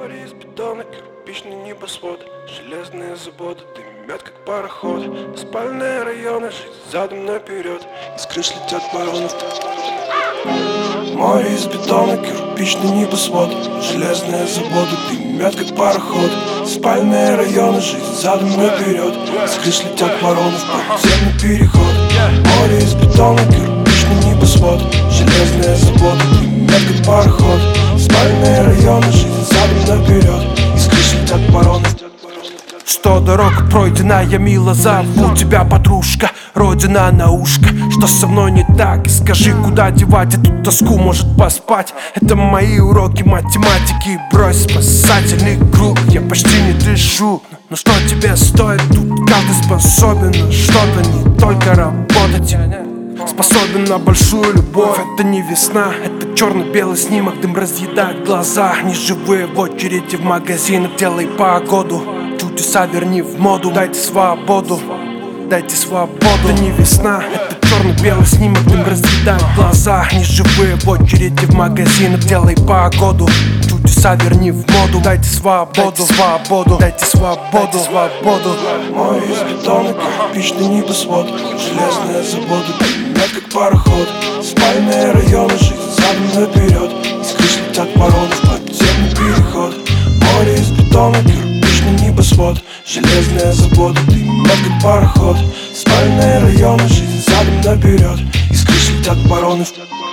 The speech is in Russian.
Море из бетона, кирпичный небосвод, железные заводы дымят, как пароход. Спальные районы, жизнь задом наперед, из крыш летят вороны. Море из бетона, кирпичный небосвод, железные заводы дымят, как пароход. Спальные районы, жизнь задом наперед, из крыш летят вороны в подземный переход. Море из бетона, кирпичный небосвод, железные заводы дымят, как пароход. Спальные районы, жизнь задом наперед, из крыш летят вороны. 100 дорог пройдена, я мило зову тебя, подружка, родина на ушко. Что со мной не так? И скажи, куда девать эту тоску, может поспать? Это мои уроки математики, брось спасательный круг. Я почти не дышу, но что тебе стоит? Тут каждый способен на что-то, не только работать. Способен на большую любовь, это не весна, это черно-белый снимок, дым разъедает глаза. Неживые в очереди в магазинах, делай погоду, чудеса верни в моду. Дайте свободу, дайте свободу. Это не весна, это черно-белый снимок, дым разъедает глаза. Неживые в очереди в магазинах, делай погоду, чудеса верни в моду. Дайте свободу, свободу, дайте свободу, свободу. Море из бетона, кирпичный небосвод, железные заводы дымят, как пароход. Спальные районы, жизнь задом наперед, из крыш летят вороны в подземный переход. Море из бетона, кирпичный небосвод, железные заводы дымят, как пароход. Спальные районы, жизнь задом наперед, из крыш летят вороны.